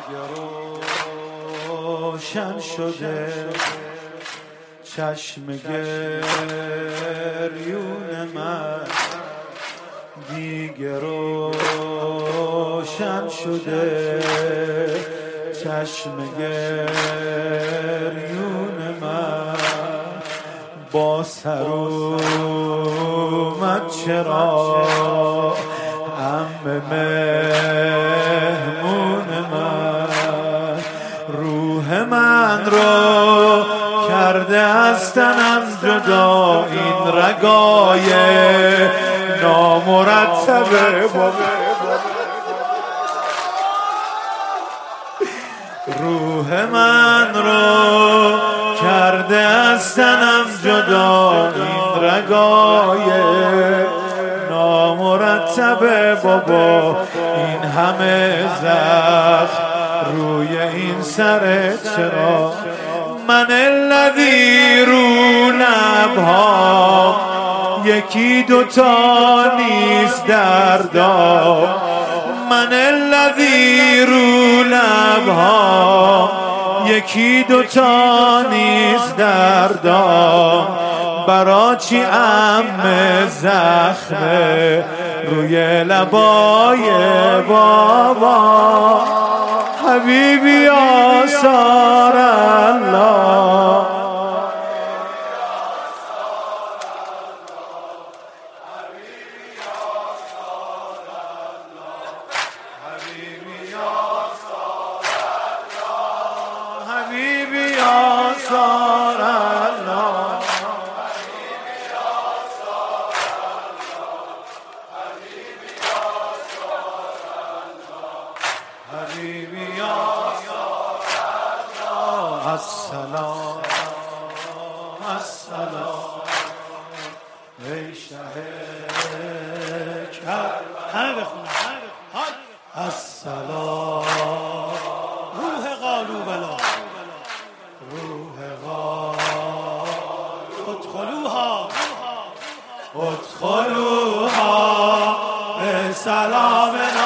روشن شده چشم گریون من، دیگه روشن شده چشم گریون من. با سر اومد چرا عمه مهمون من، روح من رو کرده از تنم جدا این رگای نامرتبه. روح من رو کرده از تنم جدا این رگای نامرتبه. بابا این همه زخم روی این سر چرا؟ من الذی رو لبها یکی دوتا نیست دردام، من الذی رو لبها یکی دوتا نیست دردام. برا چی عمه زخمه روی لبای بابا؟ حبیبی آثار الله، حبیبی آثار الله، حبیبی السلام السلام ای شه السلام روح قالوا بلا روح قالوا ادخلوها ادخلوها بسلام